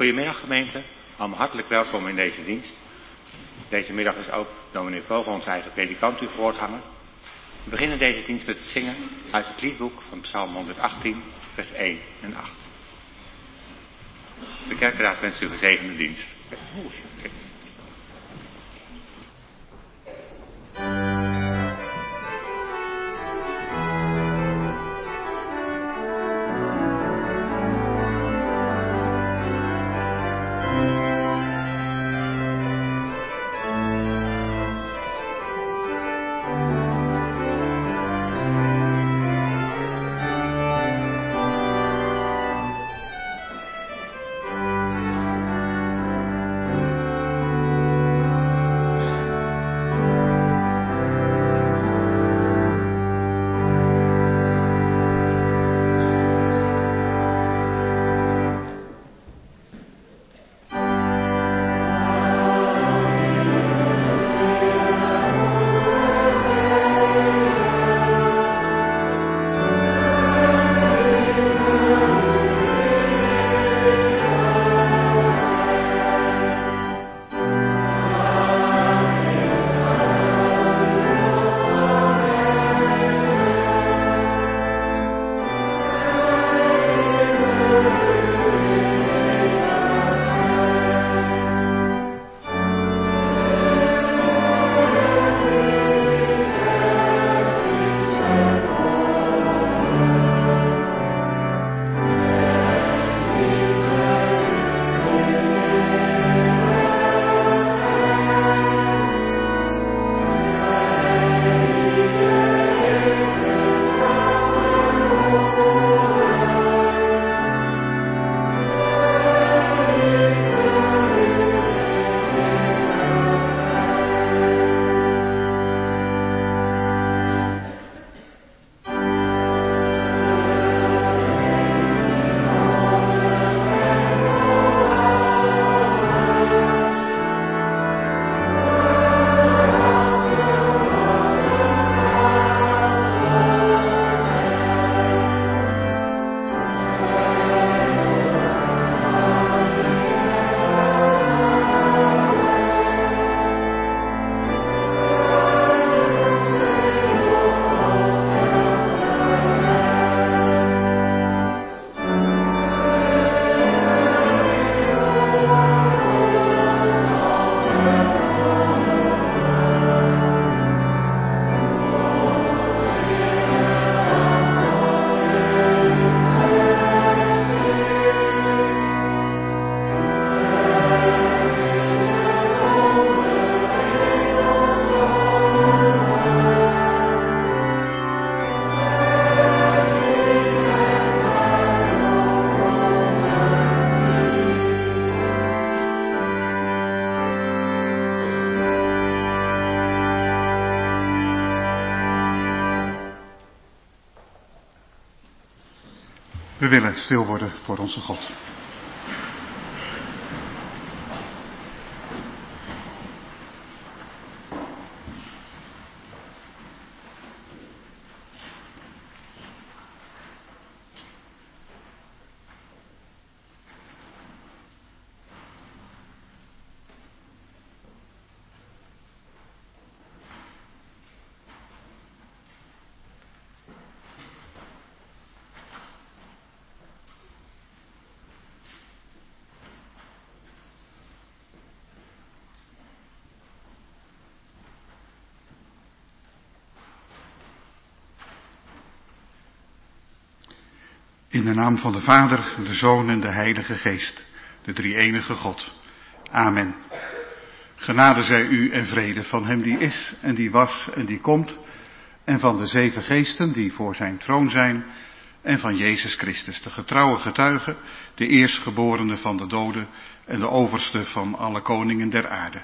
Goedemiddag gemeente, allemaal hartelijk welkom in deze dienst. Deze middag is ook dominee Vogel, onze eigen predikant, uw voorganger. We beginnen deze dienst met het zingen uit het liedboek van Psalm 118, vers 1 en 8. De kerkraad wenst u gezegende dienst. We willen stil worden voor onze God. In de naam van de Vader, de Zoon en de Heilige Geest, de drie-enige God. Amen. Genade zij u en vrede van hem die is en die was en die komt, en van de 7 geesten die voor zijn troon zijn, en van Jezus Christus, de getrouwe getuige, de eerstgeborene van de doden en de overste van alle koningen der aarde.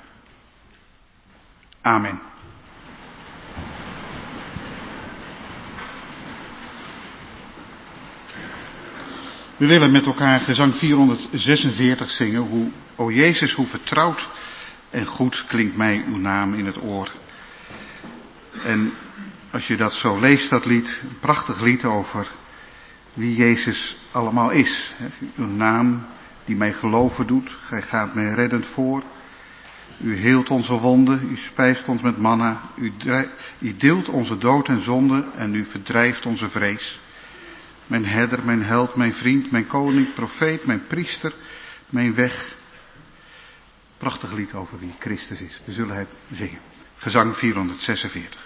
Amen. We willen met elkaar gezang 446 zingen, O Jezus, hoe vertrouwd en goed klinkt mij uw naam in het oor. En als je dat zo leest, dat lied, een prachtig lied over wie Jezus allemaal is. Uw naam die mij geloven doet. Gij gaat mij reddend voor. U heelt onze wonden, u spijst ons met manna, u deelt onze dood en zonde en u verdrijft onze vrees. Mijn herder, mijn held, mijn vriend, mijn koning, profeet, mijn priester, mijn weg. Prachtig lied over wie Christus is. We zullen het zingen. Gezang 446.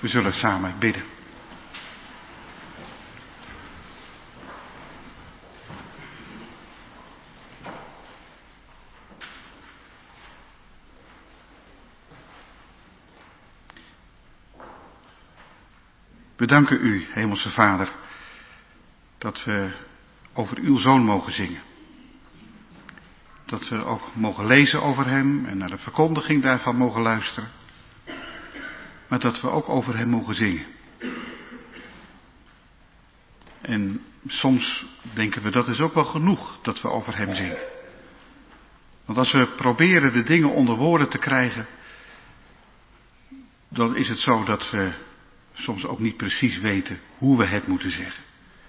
We zullen samen bidden. We danken u, Hemelse Vader, dat we over uw Zoon mogen zingen. Dat we ook mogen lezen over hem en naar de verkondiging daarvan mogen luisteren. Maar dat we ook over hem mogen zingen. En soms denken we dat is ook wel genoeg dat we over hem zingen. Want als we proberen de dingen onder woorden te krijgen, dan is het zo dat we soms ook niet precies weten hoe we het moeten zeggen.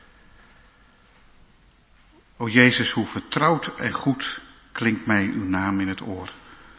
O Jezus, hoe vertrouwd en goed klinkt mij uw naam in het oor.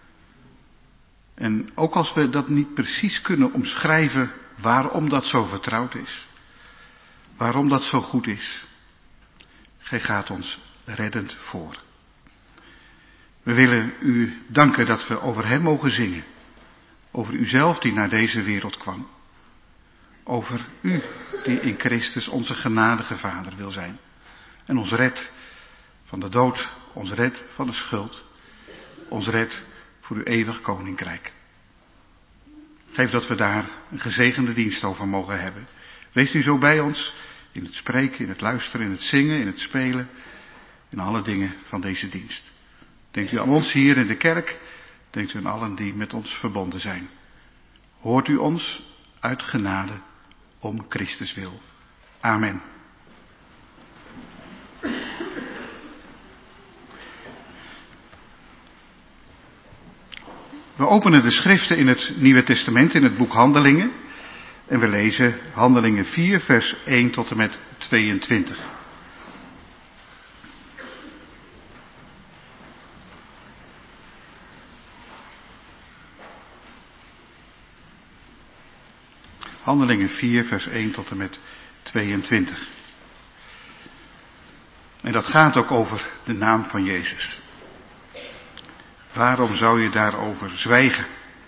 En ook als we dat niet precies kunnen omschrijven waarom dat zo vertrouwd is, waarom dat zo goed is, gij gaat ons reddend voor. We willen u danken dat we over hem mogen zingen, over uzelf die naar deze wereld kwam, over u die in Christus onze genadige Vader wil zijn en ons redt van de dood, ons redt van de schuld, ons redt voor uw eeuwig koninkrijk. Geef dat we daar een gezegende dienst over mogen hebben. Wees u zo bij ons in het spreken, in het luisteren, in het zingen, in het spelen, in alle dingen van deze dienst. Denkt u aan ons hier in de kerk, denkt u aan allen die met ons verbonden zijn. Hoort u ons uit genade om Christus wil. Amen. We openen de schriften in het Nieuwe Testament, in het boek Handelingen. En we lezen Handelingen 4, vers 1 tot en met 22. Handelingen 4, vers 1 tot en met 22. En dat gaat ook over de naam van Jezus. Waarom zou je daarover zwijgen?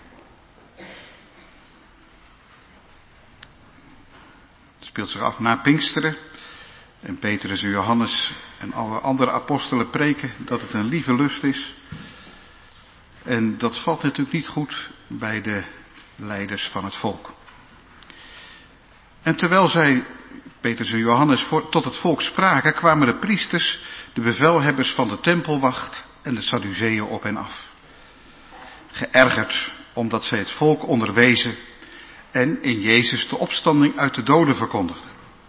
Het speelt zich af na Pinksteren. En Petrus en Johannes en alle andere apostelen preken dat het een lieve lust is. En dat valt natuurlijk niet goed bij de leiders van het volk. En terwijl zij, Petrus en Johannes, tot het volk spraken, kwamen de priesters, de bevelhebbers van de tempelwacht en de Sadduceeën op hen af. Geërgerd omdat zij het volk onderwezen en in Jezus de opstanding uit de doden verkondigden.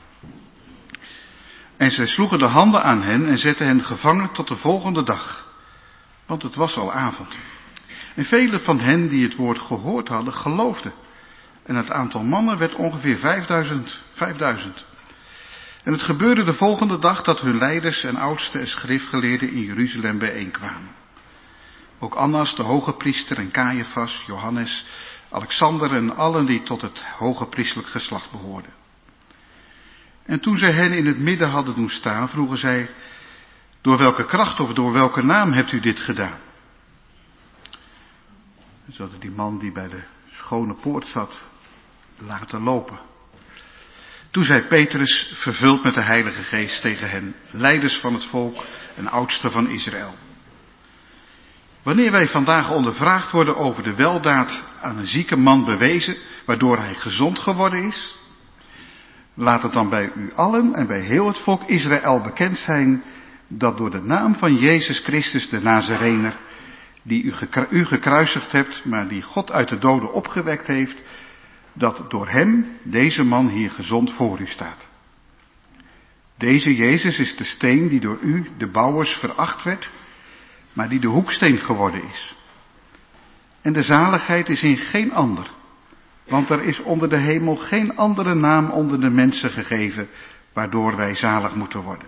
En zij sloegen de handen aan hen en zetten hen gevangen tot de volgende dag, want het was al avond. En velen van hen die het woord gehoord hadden, geloofden. En het aantal mannen werd ongeveer 5000. En het gebeurde de volgende dag dat hun leiders en oudsten en schriftgeleerden in Jeruzalem bijeenkwamen. Ook Annas, de hoge priester, en Caiaphas, Johannes, Alexander en allen die tot het hoge priestelijk geslacht behoorden. En toen zij hen in het midden hadden doen staan, vroegen zij: door welke kracht of door welke naam hebt u dit gedaan? Ze hadden die man die bij de schone poort zat laten lopen. Toen zei Petrus, vervuld met de Heilige Geest, tegen hen: leiders van het volk en oudsten van Israël. Wanneer wij vandaag ondervraagd worden over de weldaad aan een zieke man bewezen, waardoor hij gezond geworden is, laat het dan bij u allen en bij heel het volk Israël bekend zijn dat door de naam van Jezus Christus de Nazarener, die u gekruisigd hebt, maar die God uit de doden opgewekt heeft, dat door hem deze man hier gezond voor u staat. Deze Jezus is de steen die door u, de bouwers, veracht werd, maar die de hoeksteen geworden is. En de zaligheid is in geen ander, want er is onder de hemel geen andere naam onder de mensen gegeven, waardoor wij zalig moeten worden.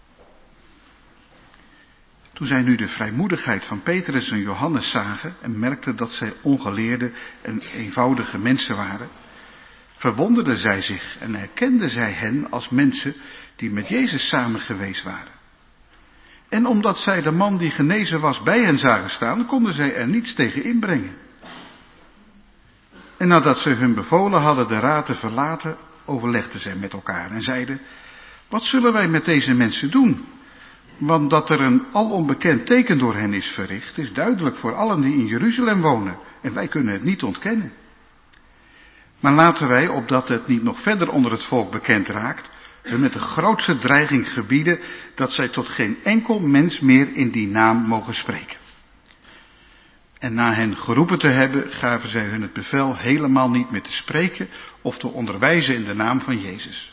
Toen zij nu de vrijmoedigheid van Petrus en Johannes zagen en merkten dat zij ongeleerde en eenvoudige mensen waren, verwonderden zij zich en herkenden zij hen als mensen die met Jezus samen geweest waren. En omdat zij de man die genezen was bij hen zagen staan, konden zij er niets tegen inbrengen. En nadat ze hun bevolen hadden de raad te verlaten, overlegden zij met elkaar en zeiden: wat zullen wij met deze mensen doen? Want dat er een alom bekend teken door hen is verricht, is duidelijk voor allen die in Jeruzalem wonen. En wij kunnen het niet ontkennen. Maar laten wij, opdat het niet nog verder onder het volk bekend raakt, hun met de grootste dreiging gebieden dat zij tot geen enkel mens meer in die naam mogen spreken. En na hen geroepen te hebben, gaven zij hun het bevel helemaal niet meer te spreken of te onderwijzen in de naam van Jezus.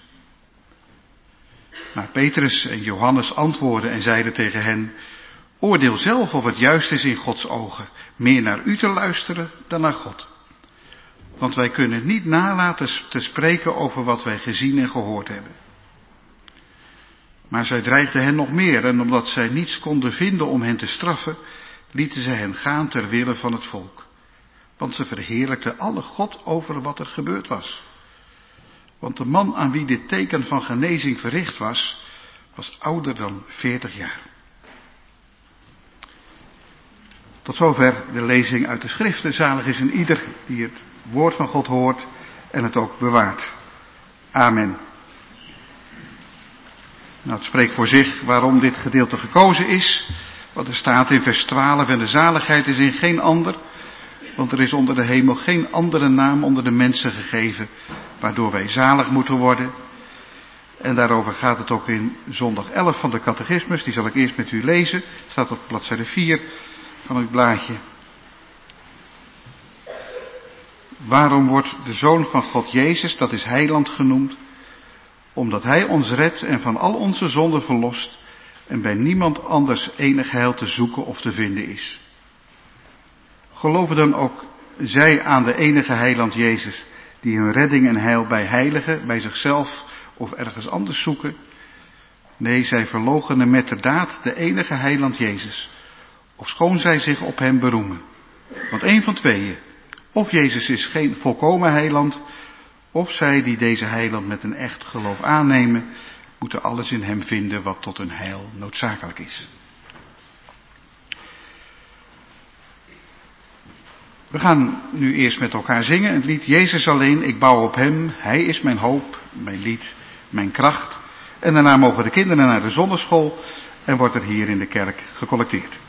Maar Petrus en Johannes antwoordden en zeiden tegen hen: oordeel zelf of het juist is in Gods ogen, meer naar u te luisteren dan naar God. Want wij kunnen niet nalaten te spreken over wat wij gezien en gehoord hebben. Maar zij dreigden hen nog meer, en omdat zij niets konden vinden om hen te straffen, lieten zij hen gaan ter wille van het volk. Want ze verheerlijkten alle God over wat er gebeurd was. Want de man aan wie dit teken van genezing verricht was, was ouder dan 40 jaar. Tot zover de lezing uit de Schriften. Zalig is een ieder die het woord van God hoort en het ook bewaart. Amen. Nou, het spreekt voor zich waarom dit gedeelte gekozen is. Want er staat in vers 12: en de zaligheid is in geen ander, want er is onder de hemel geen andere naam onder de mensen gegeven, waardoor wij zalig moeten worden. En daarover gaat het ook in zondag 11 van de catechismus, die zal ik eerst met u lezen. Staat op bladzijde 4 van het blaadje. Waarom wordt de Zoon van God Jezus, dat is heiland genoemd? Omdat hij ons redt en van al onze zonden verlost en bij niemand anders enig heil te zoeken of te vinden is. Geloven dan ook zij aan de enige heiland Jezus, die hun redding en heil bij heiligen, bij zichzelf of ergens anders zoeken? Nee, zij verloochenen met de daad de enige heiland Jezus, ofschoon zij zich op hem beroemen. Want één van tweeën, of Jezus is geen volkomen heiland, of zij die deze heiland met een echt geloof aannemen, moeten alles in hem vinden wat tot hun heil noodzakelijk is. We gaan nu eerst met elkaar zingen het lied Jezus alleen, ik bouw op hem, hij is mijn hoop, mijn lied, mijn kracht. En daarna mogen de kinderen naar de zondagschool en wordt er hier in de kerk gecollecteerd.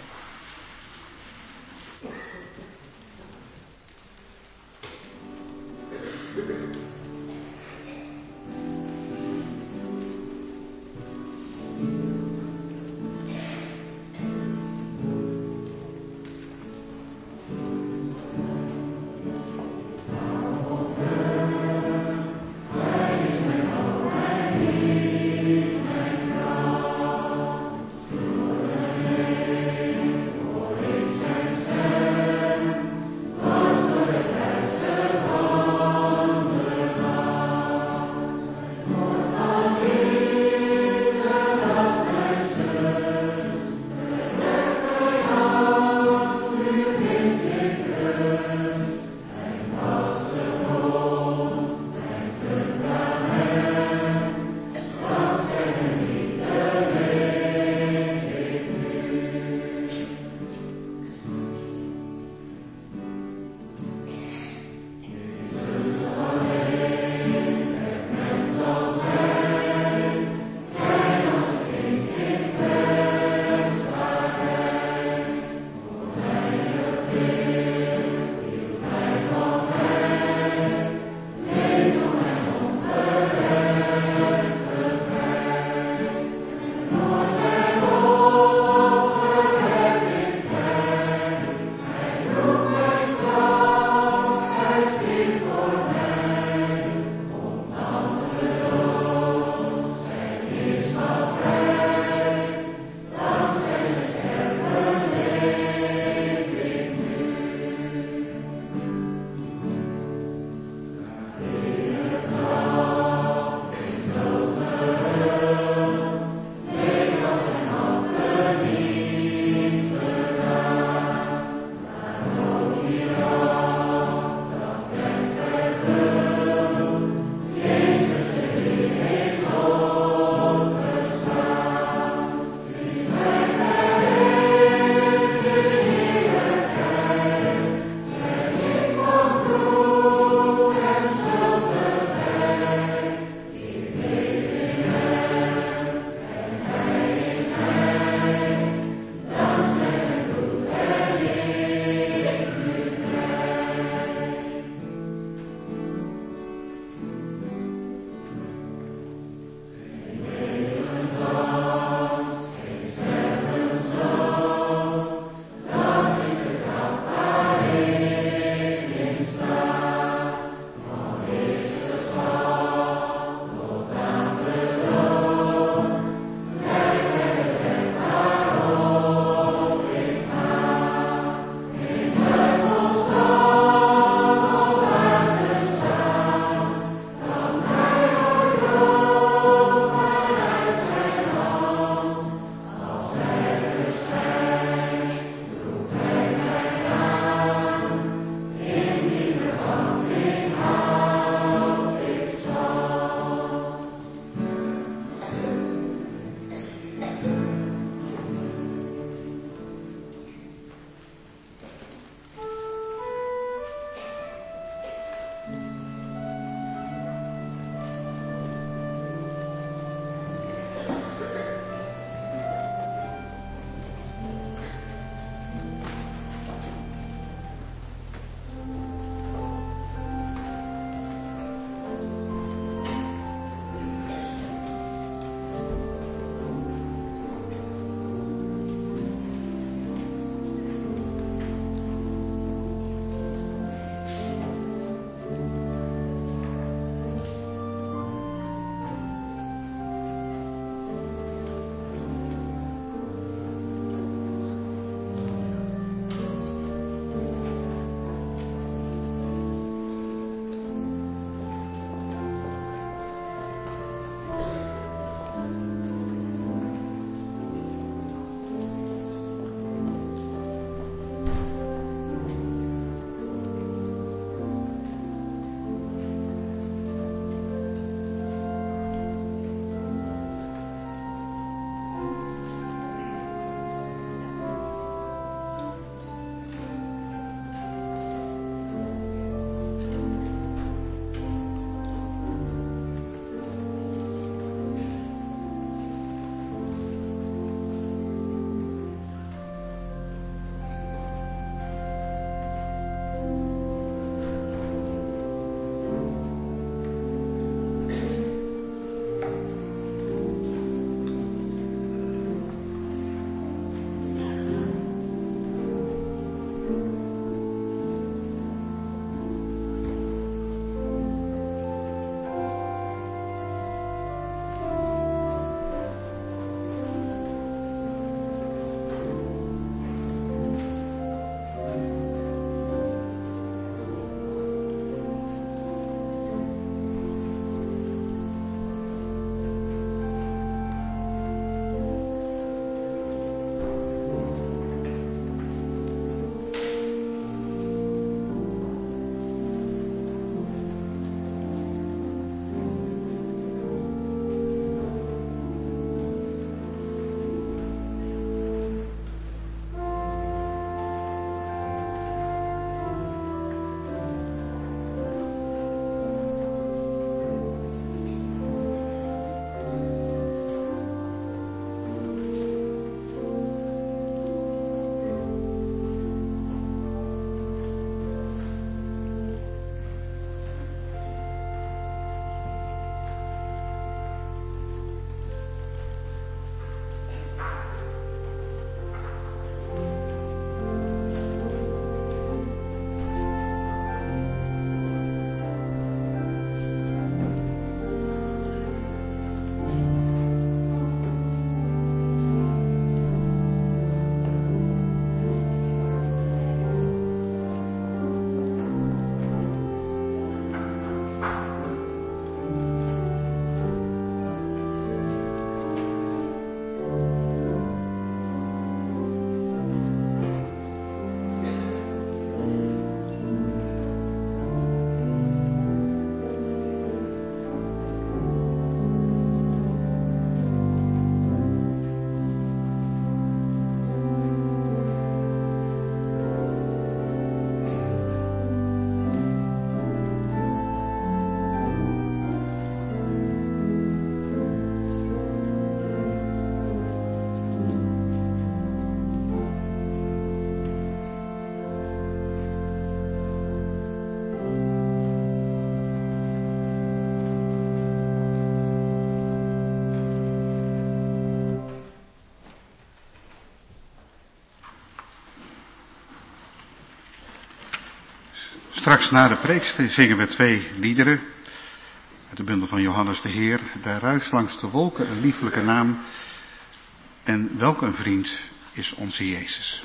Straks na de preek zingen we 2 liederen uit de bundel van Johannes de Heer. Daar ruist langs de wolken een lieflijke naam. En welk een vriend is onze Jezus.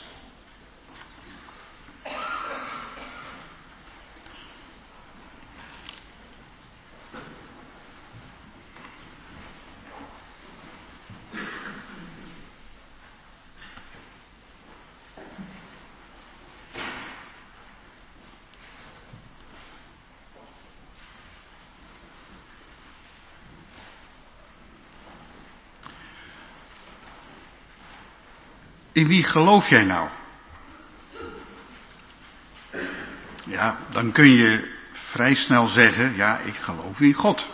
In wie geloof jij nou? Ja, dan kun je vrij snel zeggen, ja, ik geloof in God.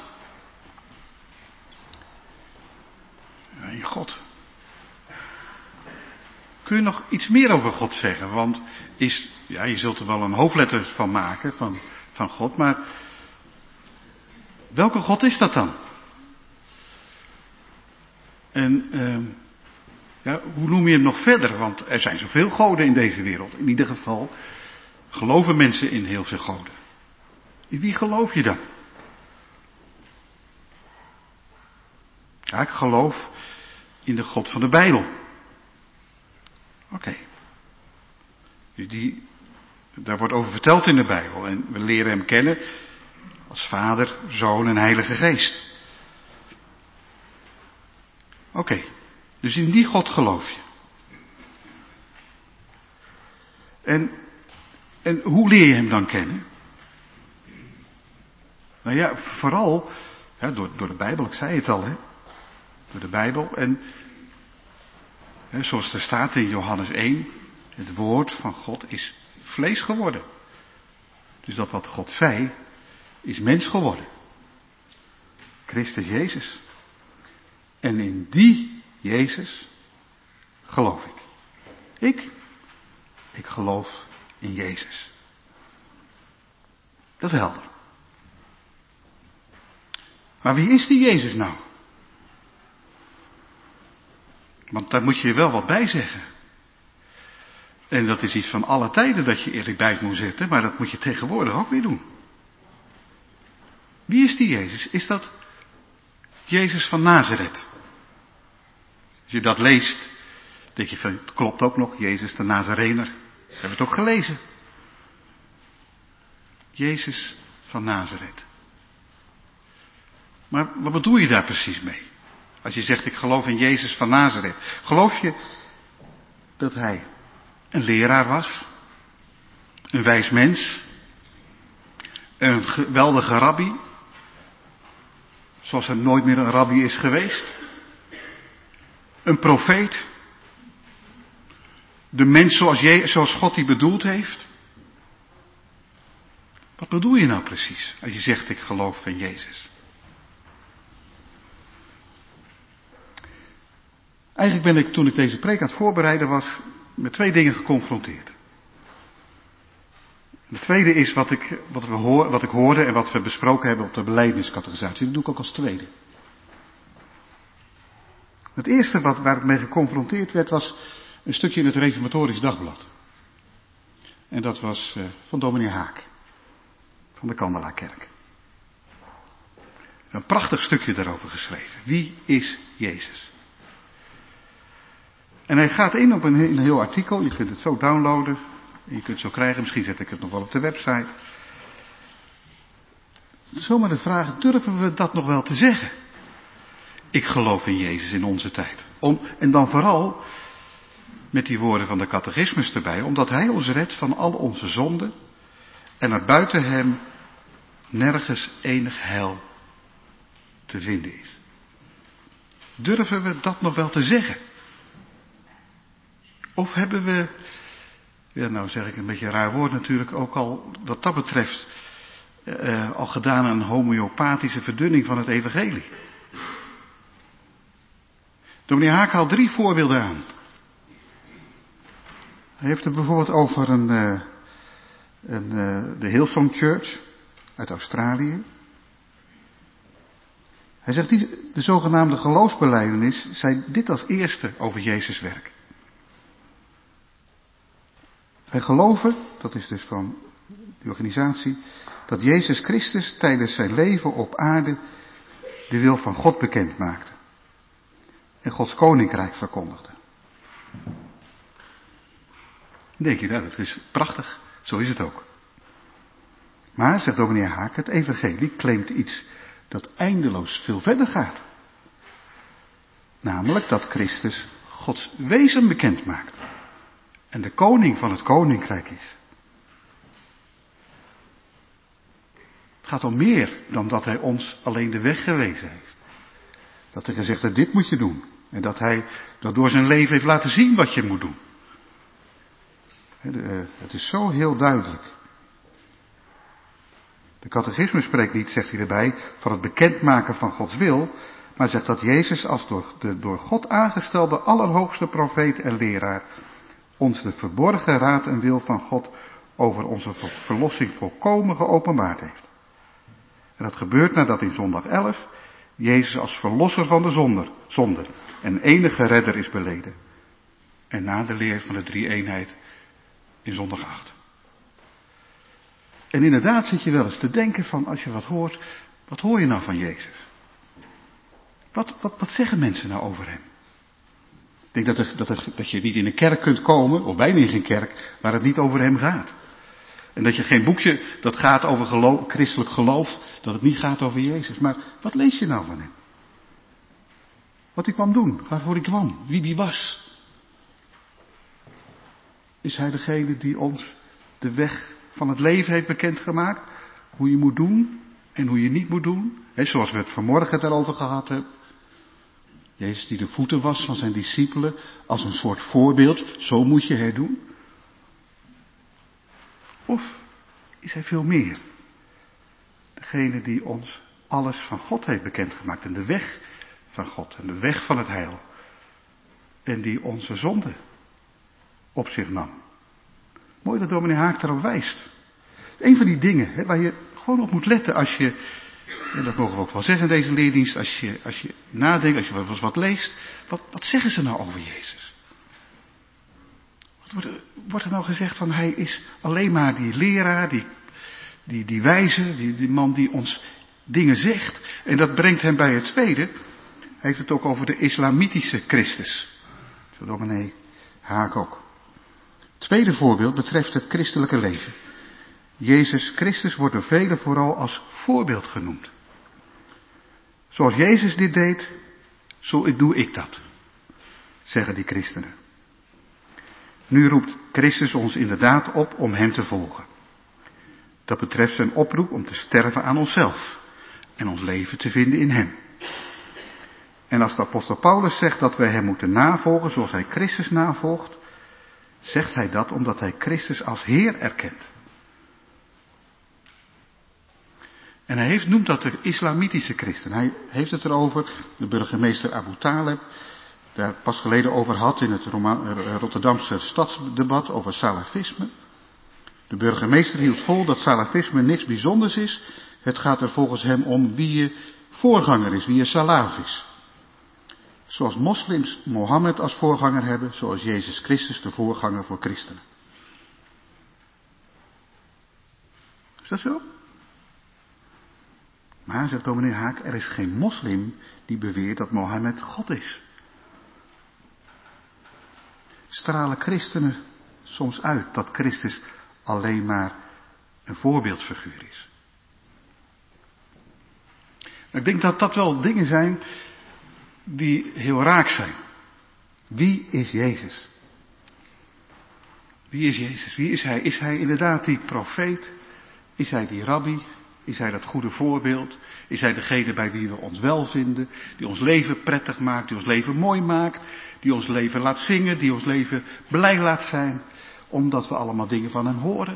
Ja, in God. Kun je nog iets meer over God zeggen? Want je zult er wel een hoofdletter van maken, van God, maar welke God is dat dan? En hoe noem je hem nog verder? Want er zijn zoveel goden in deze wereld. In ieder geval geloven mensen in heel veel goden. In wie geloof je dan? Ja, ik geloof in de God van de Bijbel. Oké. Daar wordt over verteld in de Bijbel. En we leren hem kennen als Vader, Zoon en Heilige Geest. Oké. Dus in die God geloof je. En hoe leer je hem dan kennen? Nou ja, vooral door de Bijbel, ik zei het al, door de Bijbel. En zoals er staat in Johannes 1, het woord van God is vlees geworden. Dus dat wat God zei, is mens geworden. Christus Jezus. En in die Jezus geloof ik. Ik geloof in Jezus. Dat is helder. Maar wie is die Jezus nou? Want daar moet je wel wat bij zeggen. En dat is iets van alle tijden dat je eerlijk bij moet zetten, maar dat moet je tegenwoordig ook weer doen. Wie is die Jezus? Is dat Jezus van Nazareth? Als je dat leest, denk je van, het klopt ook nog, Jezus de Nazarener. We hebben het ook gelezen. Jezus van Nazareth. Maar wat bedoel je daar precies mee? Als je zegt, ik geloof in Jezus van Nazareth. Geloof je dat hij een leraar was? Een wijs mens? Een geweldige rabbi? Zoals er nooit meer een rabbi is geweest? Een profeet? De mens zoals God die bedoeld heeft? Wat bedoel je nou precies als je zegt, ik geloof in Jezus? Eigenlijk ben ik, toen ik deze preek aan het voorbereiden was, met 2 dingen geconfronteerd. De tweede is wat ik hoorde en wat we besproken hebben op de belijdeniscatechisatie. Dat doe ik ook als tweede. Het eerste waar ik mee geconfronteerd werd was een stukje in het Reformatorisch Dagblad. En dat was van dominee Haak. Van de Kandelaarkerk. Een prachtig stukje daarover geschreven. Wie is Jezus? En hij gaat in op een heel artikel. Je kunt het zo downloaden. En je kunt het zo krijgen. Misschien zet ik het nog wel op de website. Zomaar de vraag, durven we dat nog wel te zeggen? Ik geloof in Jezus in onze tijd. En dan vooral met die woorden van de catechismus erbij. Omdat hij ons redt van al onze zonden. En er buiten hem nergens enig heil te vinden is. Durven we dat nog wel te zeggen? Of hebben we, nou zeg ik een beetje een raar woord natuurlijk, ook al wat dat betreft al gedaan aan een homeopathische verdunning van het evangelie? Dominee Haak haalt 3 voorbeelden aan. Hij heeft het bijvoorbeeld over de Hillsong Church uit Australië. Hij zegt, de zogenaamde geloofsbelijdenis zei dit als eerste over Jezus' werk. Wij geloven, dat is dus van die organisatie, dat Jezus Christus tijdens zijn leven op aarde de wil van God bekend maakte. En Gods koninkrijk verkondigde. Dan denk je, nou, dat is prachtig. Zo is het ook. Maar, zegt dominee Haak, het evangelie claimt iets dat eindeloos veel verder gaat. Namelijk dat Christus Gods wezen bekend maakt. En de koning van het koninkrijk is. Het gaat om meer dan dat hij ons alleen de weg gewezen heeft. Dat hij gezegd heeft, dit moet je doen. En dat hij dat door zijn leven heeft laten zien wat je moet doen. Het is zo heel duidelijk. De catechisme spreekt niet, zegt hij erbij, van het bekendmaken van Gods wil, maar zegt dat Jezus als door God aangestelde allerhoogste profeet en leraar ons de verborgen raad en wil van God over onze verlossing volkomen geopenbaard heeft. En dat gebeurt nadat in zondag 11 Jezus als verlosser van de zonde en enige redder is beleden. En na de leer van de drie-eenheid in zondag 8. En inderdaad zit je wel eens te denken van, als je wat hoort, wat hoor je nou van Jezus? Wat zeggen mensen nou over hem? Ik denk dat je niet in een kerk kunt komen, of bijna in geen kerk, waar het niet over hem gaat. En dat je geen boekje dat gaat over christelijk geloof, dat het niet gaat over Jezus. Maar wat lees je nou van hem? Wat hij kwam doen, waarvoor hij kwam, wie die was. Is hij degene die ons de weg van het leven heeft bekendgemaakt? Hoe je moet doen en hoe je niet moet doen. Zoals we het vanmorgen daarover gehad hebben. Jezus die de voeten was van zijn discipelen als een soort voorbeeld. Zo moet je het doen. Of is hij veel meer? Degene die ons alles van God heeft bekendgemaakt. En de weg van God. En de weg van het heil. En die onze zonde op zich nam. Mooi dat dominee Haak daarop wijst. Een van die dingen waar je gewoon op moet letten als je, en dat mogen we ook wel zeggen in deze leerdienst, als je nadenkt, als je wel eens wat leest, wat zeggen ze nou over Jezus? Wat wordt er nou gezegd van hij is alleen maar die leraar, die wijze, die man die ons dingen zegt. En dat brengt hem bij het tweede. Hij heeft het ook over de islamitische Christus. Zo dominee Haak ook. Het tweede voorbeeld betreft het christelijke leven. Jezus Christus wordt door velen vooral als voorbeeld genoemd. Zoals Jezus dit deed, zo doe ik dat, zeggen die christenen. Nu roept Christus ons inderdaad op om hem te volgen. Dat betreft zijn oproep om te sterven aan onszelf en ons leven te vinden in hem. En als de apostel Paulus zegt dat wij hem moeten navolgen zoals hij Christus navolgt, zegt hij dat omdat hij Christus als Heer erkent. En hij noemt dat de islamitische christen. Hij heeft het erover, de burgemeester Abu Taleb, daar pas geleden over had in het Rotterdamse stadsdebat over salafisme. De burgemeester hield vol dat salafisme niks bijzonders is. Het gaat er volgens hem om wie je voorganger is, wie je salaf is. Zoals moslims Mohammed als voorganger hebben, zoals Jezus Christus de voorganger voor christenen. Is dat zo? Maar, zegt dominee Haak, er is geen moslim die beweert dat Mohammed God is. Stralen christenen soms uit dat Christus alleen maar een voorbeeldfiguur is. Ik denk dat dat wel dingen zijn die heel raak zijn. Wie is Jezus? Wie is Jezus? Wie is hij? Is hij inderdaad die profeet? Is hij die rabbi? Is hij dat goede voorbeeld? Is hij degene bij wie we ons wel vinden? Die ons leven prettig maakt, die ons leven mooi maakt, die ons leven laat zingen, die ons leven blij laat zijn, omdat we allemaal dingen van hem horen?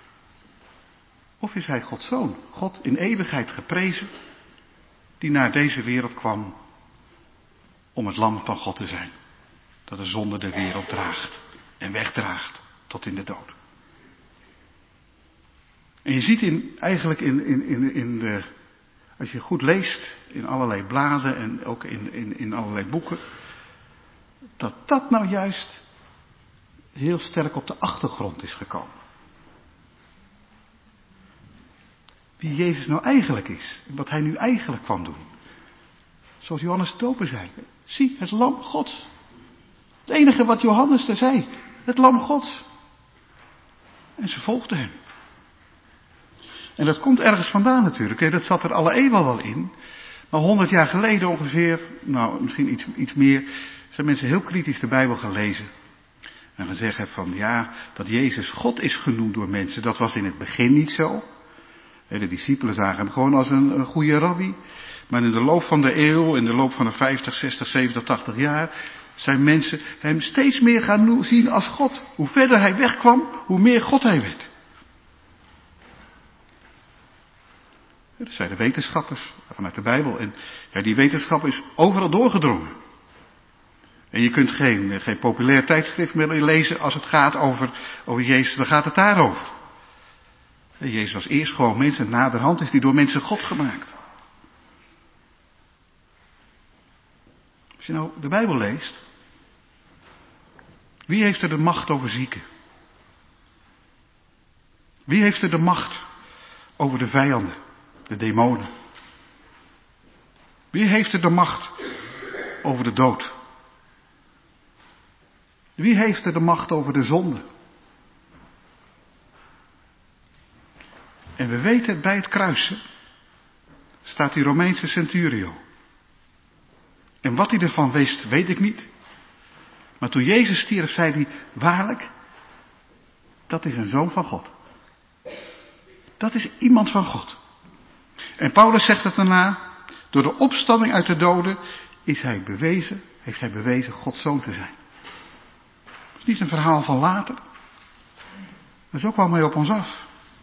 Of is hij Gods zoon, God in eeuwigheid geprezen, die naar deze wereld kwam om het lam van God te zijn, dat de zonde de wereld draagt en wegdraagt tot in de dood. En je ziet eigenlijk als je goed leest in allerlei bladen en ook in allerlei boeken, dat nou juist heel sterk op de achtergrond is gekomen. wie Jezus nou eigenlijk is. En wat hij nu eigenlijk kwam doen. Zoals Johannes de Doper zei. Zie, het lam Gods. Het enige wat Johannes daar zei. Het lam Gods. En ze volgden hem. En dat komt ergens vandaan natuurlijk. Dat zat er alle eeuwen wel in. Maar 100 jaar geleden ongeveer, nou misschien iets meer, zijn mensen heel kritisch de Bijbel gaan lezen. En gaan zeggen van ja, dat Jezus God is genoemd door mensen, dat was in het begin niet zo. De discipelen zagen hem gewoon als een goede rabbi. Maar in de loop van de eeuw, in de loop van de 50, 60, 70, 80 jaar, zijn mensen hem steeds meer gaan zien als God. Hoe verder hij wegkwam, hoe meer God hij werd. Dat zijn de wetenschappers vanuit de Bijbel. En ja, die wetenschap is overal doorgedrongen. En je kunt geen populair tijdschrift meer lezen als het gaat over Jezus. Dan gaat het daarover. Jezus was eerst gewoon mens en naderhand is hij door mensen God gemaakt. Als je nou de Bijbel leest. Wie heeft er de macht over zieken? Wie heeft er de macht over de vijanden? De demonen. Wie heeft er de macht over de dood? Wie heeft er de macht over de zonde? En we weten het bij het kruisen. Staat die Romeinse centurio. En wat hij ervan wist, weet ik niet. Maar toen Jezus stierf, zei hij, waarlijk, dat is een zoon van God. Dat is iemand van God. En Paulus zegt het daarna, door de opstanding uit de doden heeft hij bewezen Gods zoon te zijn. Dat is niet een verhaal van later. Dat is ook wel mee op ons af.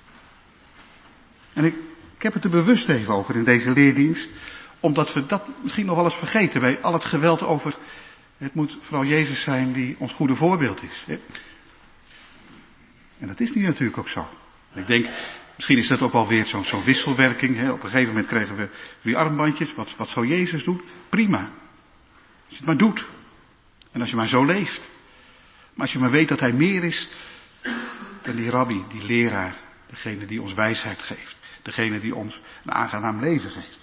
En ik heb het er bewust even over in deze leerdienst, omdat we dat misschien nog wel eens vergeten bij al het geweld over, het moet vooral Jezus zijn die ons goede voorbeeld is. En dat is niet natuurlijk ook zo. Ik denk, misschien is dat ook wel weer zo'n wisselwerking. Op een gegeven moment kregen we die armbandjes. Wat zou Jezus doen? Prima. Als je het maar doet. En als je maar zo leeft. Maar als je maar weet dat hij meer is dan die rabbi, die leraar. Degene die ons wijsheid geeft. Degene die ons een aangenaam leven geeft.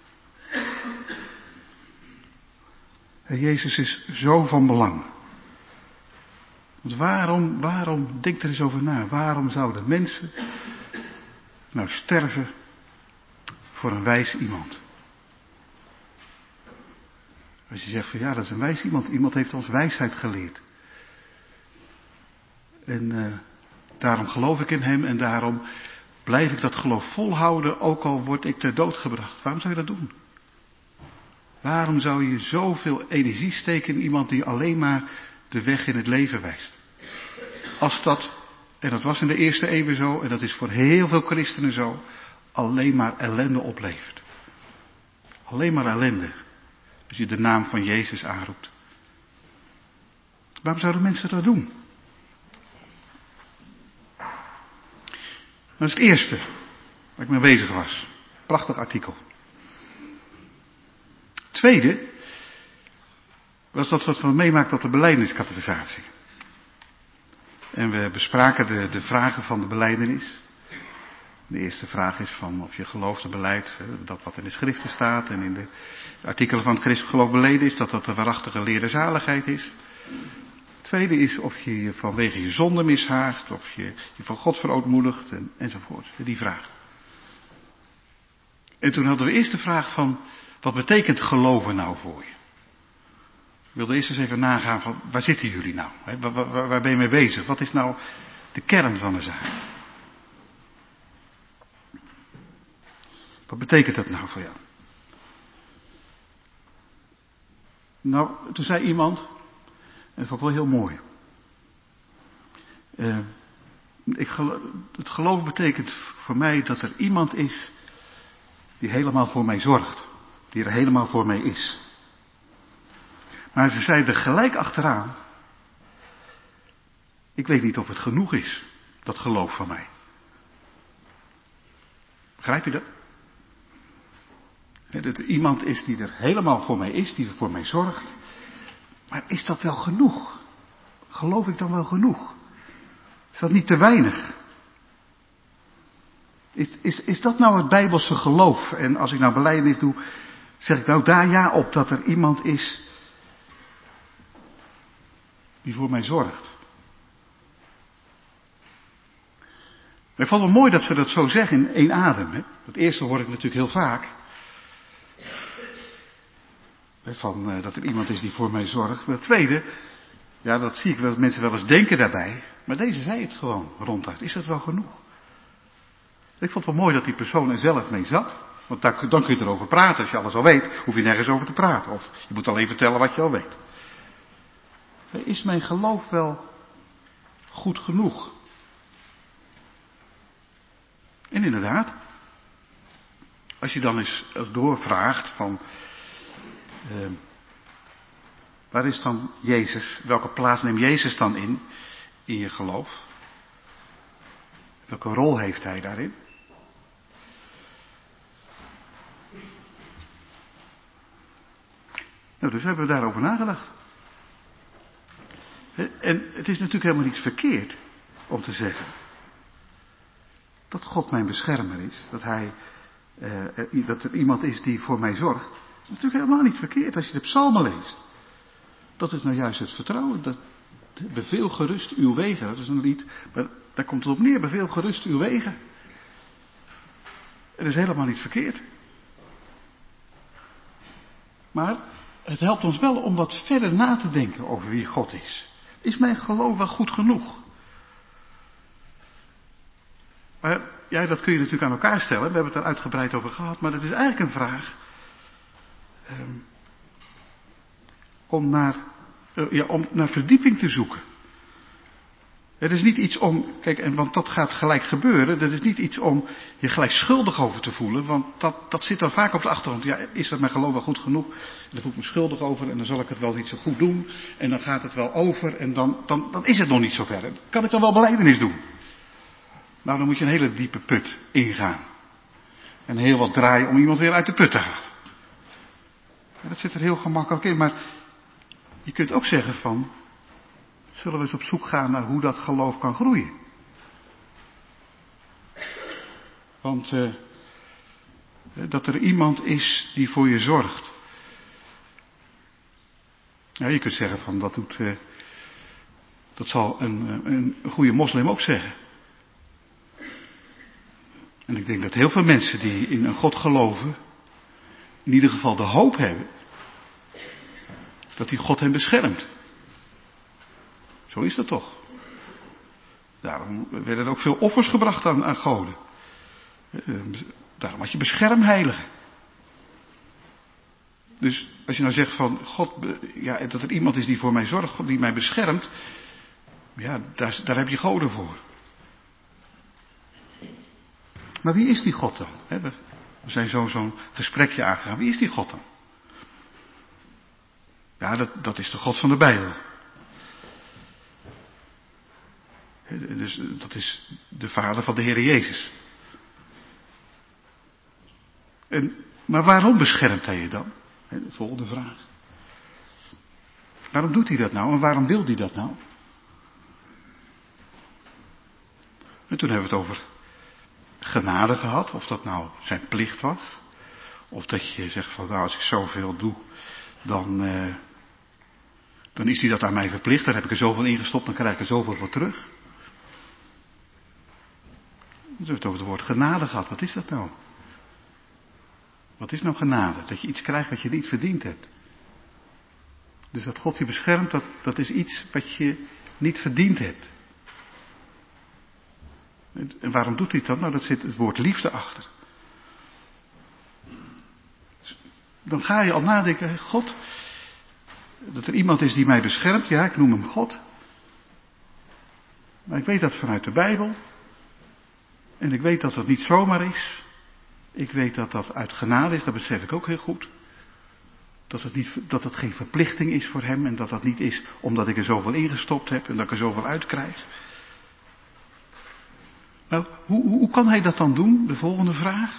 En Jezus is zo van belang. Want waarom, denk er eens over na. Waarom zouden mensen nou sterven voor een wijs iemand? Als je zegt van ja, dat is een wijs iemand. Iemand heeft ons wijsheid geleerd. En daarom geloof ik in hem en daarom blijf ik dat geloof volhouden, ook al word ik ter dood gebracht. Waarom zou je dat doen? Waarom zou je zoveel energie steken in iemand die alleen maar de weg in het leven wijst? Als dat, en dat was in de eerste eeuw zo, en dat is voor heel veel christenen zo, alleen maar ellende oplevert. Alleen maar ellende. Als je de naam van Jezus aanroept. Waarom zouden mensen dat doen? Dat is het eerste waar ik mee bezig was. Prachtig artikel. Tweede was dat wat we meemaakten op de belijdeniscatechisatie. En we bespraken de vragen van de belijdenis. De eerste vraag is van of je gelooft en beleidt dat wat in de schriften staat en in de artikelen van het christelijk geloof beleden is, dat dat de waarachtige leer der zaligheid is. Het tweede is of je je vanwege je zonde mishaagt, of je je van God verootmoedigt enzovoort. Die vraag. En toen hadden we eerst de vraag van, wat betekent geloven nou voor je? Ik wilde eerst eens even nagaan van, waar zitten jullie nou? Waar ben je mee bezig? Wat is nou de kern van de zaak? Wat betekent dat nou voor jou? Nou, toen zei iemand, en dat vond ik wel heel mooi. Het geloof betekent voor mij dat er iemand is die helemaal voor mij zorgt. Die er helemaal voor mij is. Maar ze zei er gelijk achteraan, ik weet niet of het genoeg is, dat geloof van mij. Begrijp je dat? Dat er iemand is die er helemaal voor mij is, die er voor mij zorgt. Maar is dat wel genoeg? Geloof ik dan wel genoeg? Is dat niet te weinig? Is dat nou het Bijbelse geloof? En als ik nou belijdenis doe, zeg ik nou daar ja op dat er iemand is die voor mij zorgt. Maar ik vond het wel mooi dat we dat zo zeggen in één adem. Hè? Dat eerste hoor ik natuurlijk heel vaak. Van dat er iemand is die voor mij zorgt. Maar het tweede, ja dat zie ik wel, dat mensen wel eens denken daarbij. Maar deze zei het gewoon ronduit. Is dat wel genoeg? Ik vond het wel mooi dat die persoon er zelf mee zat. Want dan kun je erover praten. Als je alles al weet, hoef je nergens over te praten. Of je moet alleen vertellen wat je al weet. Is mijn geloof wel goed genoeg? En inderdaad, als je dan eens doorvraagt van, waar is dan Jezus, welke plaats neemt Jezus dan in je geloof? Welke rol heeft hij daarin? Nou, dus hebben we daarover nagedacht. En het is natuurlijk helemaal niet verkeerd om te zeggen dat God mijn beschermer is. Dat er iemand is die voor mij zorgt. Dat is natuurlijk helemaal niet verkeerd als je de psalmen leest. Dat is nou juist het vertrouwen. Dat beveel gerust uw wegen. Dat is een lied, maar daar komt het op neer. Beveel gerust uw wegen. En dat is helemaal niet verkeerd. Maar het helpt ons wel om wat verder na te denken over wie God is. Is mijn geloof wel goed genoeg? Maar ja, dat kun je natuurlijk aan elkaar stellen. We hebben het er uitgebreid over gehad. Maar het is eigenlijk een vraag om naar verdieping te zoeken. Het is niet iets om, kijk, want dat gaat gelijk gebeuren. Dat is niet iets om je gelijk schuldig over te voelen. Want dat zit dan vaak op de achtergrond. Ja, is dat mijn geloof wel goed genoeg? Dan voel ik me schuldig over en dan zal ik het wel niet zo goed doen. En dan gaat het wel over en dan is het nog niet zo ver. Kan ik dan wel belijdenis doen? Nou, dan moet je een hele diepe put ingaan. En heel wat draaien om iemand weer uit de put te halen. Ja, dat zit er heel gemakkelijk in. Maar je kunt ook zeggen van, zullen we eens op zoek gaan naar hoe dat geloof kan groeien? Want dat er iemand is die voor je zorgt. Ja, je kunt zeggen van dat zal een goede moslim ook zeggen. En ik denk dat heel veel mensen die in een God geloven, in ieder geval de hoop hebben, dat die God hen beschermt. Zo is dat toch. Daarom werden er ook veel offers gebracht aan goden. Daarom had je beschermheiligen. Dus als je nou zegt van God, ja, dat er iemand is die voor mij zorgt, die mij beschermt, ja, daar heb je goden voor. Maar wie is die God dan? We zijn zo'n gesprekje aangegaan. Wie is die God dan? Ja, dat is de God van de Bijbel. Dus dat is de vader van de Heer Jezus. Maar waarom beschermt hij je dan? De volgende vraag. Waarom doet hij dat nou en waarom wil hij dat nou? En toen hebben we het over genade gehad, of dat nou zijn plicht was. Of dat je zegt van nou als ik zoveel doe, dan is hij dat aan mij verplicht. Dan heb ik er zoveel ingestopt, dan krijg ik er zoveel voor terug. We hebben het over het woord genade gehad. Wat is dat nou? Wat is nou genade? Dat je iets krijgt wat je niet verdiend hebt. Dus dat God je beschermt, dat is iets wat je niet verdiend hebt. En waarom doet hij dat? Nou, dat zit het woord liefde achter. Dan ga je al nadenken, God, dat er iemand is die mij beschermt. Ja, ik noem hem God. Maar ik weet dat vanuit de Bijbel. En ik weet dat dat niet zomaar is. Ik weet dat dat uit genade is, dat besef ik ook heel goed. Dat het geen verplichting is voor hem en dat dat niet is omdat ik er zoveel ingestopt heb en dat ik er zoveel uit krijg. Nou, hoe kan hij dat dan doen? De volgende vraag.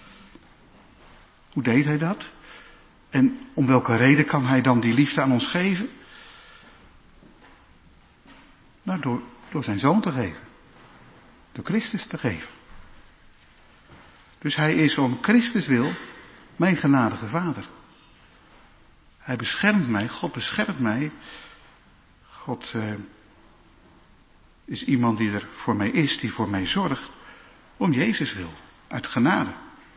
Hoe deed hij dat? En om welke reden kan hij dan die liefde aan ons geven? Nou, door zijn zoon te geven. Door Christus te geven. Dus hij is om Christus wil mijn genadige Vader. Hij beschermt mij, God beschermt mij. God is iemand die er voor mij is, die voor mij zorgt, om Jezus wil, uit genade.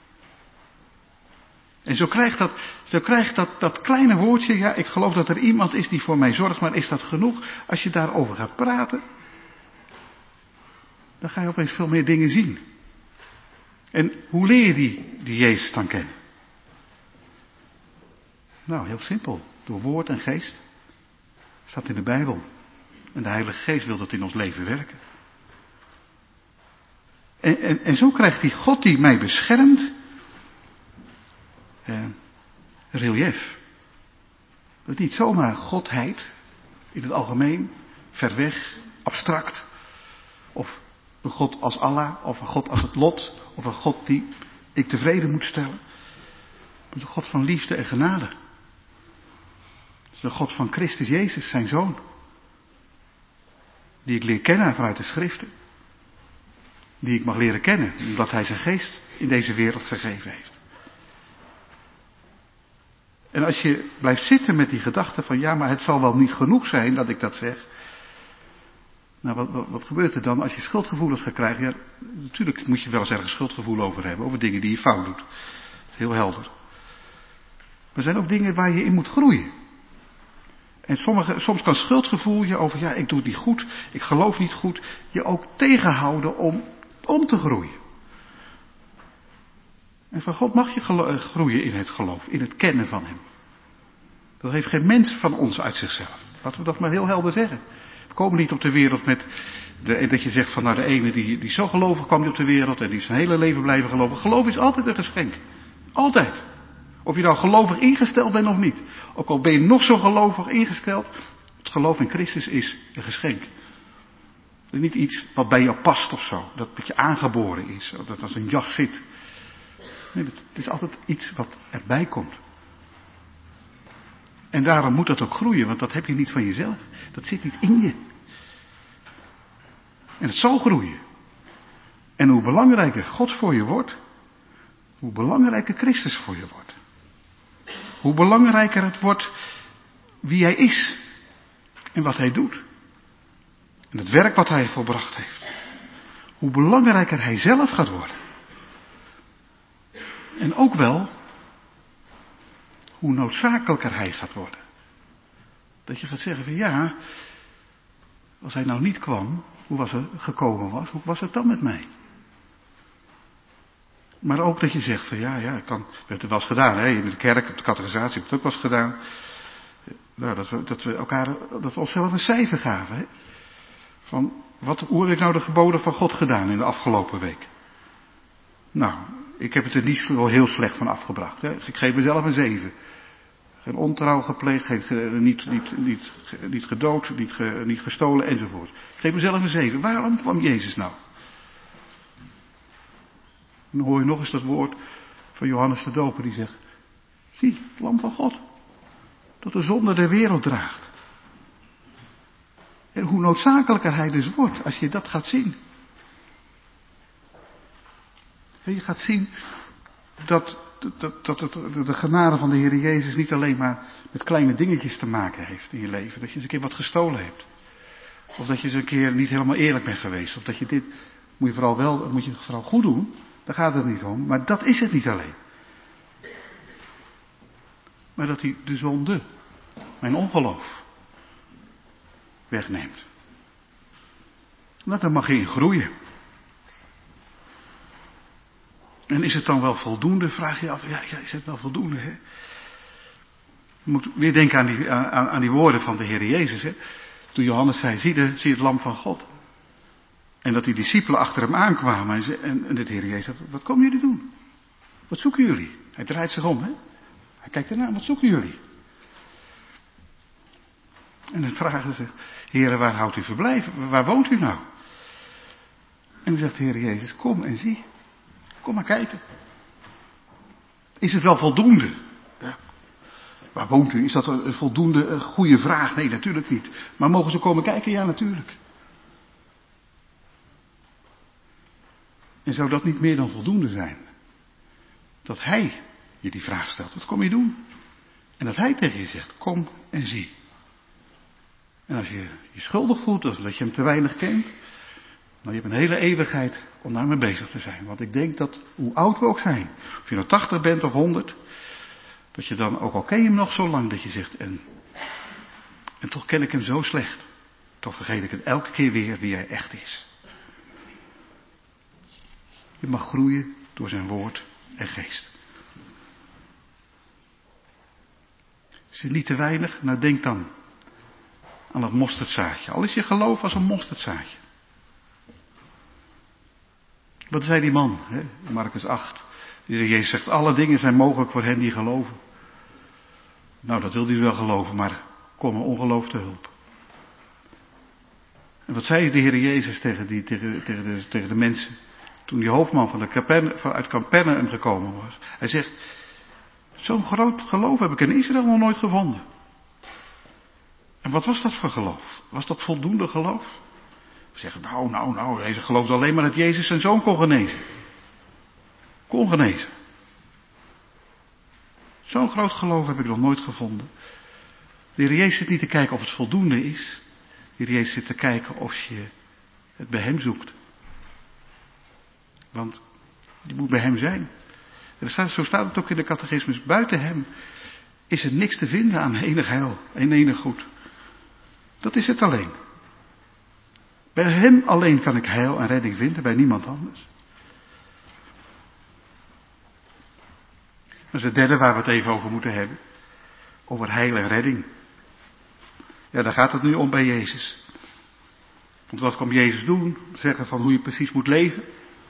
En zo krijgt dat kleine woordje, ja, ik geloof dat er iemand is die voor mij zorgt, maar is dat genoeg? Als je daarover gaat praten, dan ga je opeens veel meer dingen zien. En hoe leer je die Jezus dan kennen? Nou, heel simpel. Door woord en geest. Staat in de Bijbel. En de Heilige Geest wil dat in ons leven werken. En zo krijgt die God die mij beschermt, relief. Dat is niet zomaar godheid, in het algemeen, ver weg, abstract. Of een God als Allah, of een God als het lot, of een God die ik tevreden moet stellen. Het is een God van liefde en genade. Het is de God van Christus Jezus, zijn Zoon. Die ik leer kennen vanuit de Schriften. Die ik mag leren kennen, omdat Hij zijn geest in deze wereld gegeven heeft. En als je blijft zitten met die gedachte van ja, maar het zal wel niet genoeg zijn dat ik dat zeg. Nou, wat gebeurt er dan als je schuldgevoelens gaat krijgen? Ja, natuurlijk moet je wel eens ergens schuldgevoel over hebben, over dingen die je fout doet. Dat is heel helder. Maar er zijn ook dingen waar je in moet groeien. En soms kan schuldgevoel je over, ja, ik doe het niet goed, ik geloof niet goed, je ook tegenhouden om te groeien. En van God mag je groeien in het geloof, in het kennen van Hem. Dat heeft geen mens van ons uit zichzelf. Laten we dat maar heel helder zeggen. We komen niet op de wereld met, dat je zegt van nou de ene die zo gelovig kwam op de wereld en die is zijn hele leven blijven geloven. Geloof is altijd een geschenk. Altijd. Of je nou gelovig ingesteld bent of niet. Ook al ben je nog zo gelovig ingesteld, het geloof in Christus is een geschenk. Het is niet iets wat bij jou past of zo. Dat je aangeboren is. Dat als een jas zit. Nee, het is altijd iets wat erbij komt. En daarom moet dat ook groeien, want dat heb je niet van jezelf. Dat zit niet in je. En het zal groeien. En hoe belangrijker God voor je wordt, hoe belangrijker Christus voor je wordt. Hoe belangrijker het wordt wie Hij is en wat Hij doet. En het werk wat Hij volbracht heeft. Hoe belangrijker Hij zelf gaat worden. En ook wel hoe noodzakelijker Hij gaat worden. Dat je gaat zeggen van ja, als Hij nou niet kwam, hoe was er gekomen was, hoe was het dan met mij? Maar ook dat je zegt van ja, we hebben het wel eens gedaan, hè? In de kerk, op de catechisatie heb ik het ook wel eens gedaan. Nou, dat we onszelf een cijfer gaven, hè? Van hoe heb ik nou de geboden van God gedaan in de afgelopen week? Nou, ik heb het er niet zo heel slecht van afgebracht. Hè? Ik geef mezelf een 7. Geen ontrouw gepleegd, niet gedood, niet gestolen enzovoort. Ik geef mezelf een 7. Waarom kwam Jezus nou? En dan hoor je nog eens dat woord van Johannes de Doper die zegt, zie, het lam van God, dat de zonde der wereld draagt. En hoe noodzakelijker Hij dus wordt, als je dat gaat zien. En je gaat zien dat de genade van de Heer Jezus niet alleen maar met kleine dingetjes te maken heeft in je leven. Dat je eens een keer wat gestolen hebt. Of dat je eens een keer niet helemaal eerlijk bent geweest. Of dat je dit, moet je vooral goed doen. Daar gaat het niet om. Maar dat is het niet alleen. Maar dat Hij de zonde, mijn ongeloof, wegneemt. Daar mag je in groeien. En is het dan wel voldoende? Vraag je af. Ja, is het wel voldoende? Hè? Je moet weer denken aan die woorden van de Heer Jezus. Hè? Toen Johannes zei, zie het lam van God. En dat die discipelen achter hem aankwamen. En de Heer Jezus zei, wat komen jullie doen? Wat zoeken jullie? Hij draait zich om. Hè? Hij kijkt ernaar, wat zoeken jullie? En dan vragen ze, Heer, waar houdt u verblijf? Waar woont u nou? En dan zegt de Heer Jezus, kom en zie. Kom maar kijken. Is het wel voldoende? Ja. Waar woont u? Is dat een voldoende goede vraag? Nee, natuurlijk niet. Maar mogen ze komen kijken? Ja, natuurlijk. En zou dat niet meer dan voldoende zijn? dat hij je die vraag stelt. Wat kom je doen? En dat hij tegen je zegt, kom en zie. En als je je schuldig voelt, of dat je hem te weinig kent, dan heb je een hele eeuwigheid om daarmee bezig te zijn. Want ik denk dat, hoe oud we ook zijn, of je nou 80 bent of 100, dat je dan, ook al ken je hem nog zo lang, dat je zegt, en toch ken ik hem zo slecht. Toch vergeet ik het elke keer weer wie hij echt is. Je mag groeien door zijn woord en geest. Is het niet te weinig? Nou, denk dan aan dat mosterdzaadje. Al is je geloof als een mosterdzaadje. Wat zei die man, hè? In Markus 8. Jezus zegt, alle dingen zijn mogelijk voor hen die geloven. Nou, dat wil hij wel geloven, maar kom een ongeloof te hulp. En wat zei de Heer Jezus tegen de mensen, toen die hoofdman uit Capernaum gekomen was? Hij zegt, zo'n groot geloof heb ik in Israël nog nooit gevonden. En wat was dat voor geloof? Was dat voldoende geloof? We zeggen, nou, deze geloofde alleen maar dat Jezus zijn zoon kon genezen. Kon genezen. Zo'n groot geloof heb ik nog nooit gevonden. De Heer Jezus zit niet te kijken of het voldoende is. De Heer Jezus zit te kijken of je het bij hem zoekt. Want die moet bij hem zijn. En zo staat het ook in de catechismus. Buiten hem is er niks te vinden aan enig heil en enig goed. Dat is het alleen. Bij hem alleen kan ik heil en redding vinden, bij niemand anders. Dat is het derde waar we het even over moeten hebben. Over heil en redding. Ja, daar gaat het nu om bij Jezus. Want wat komt Jezus doen? Zeggen van hoe je precies moet leven.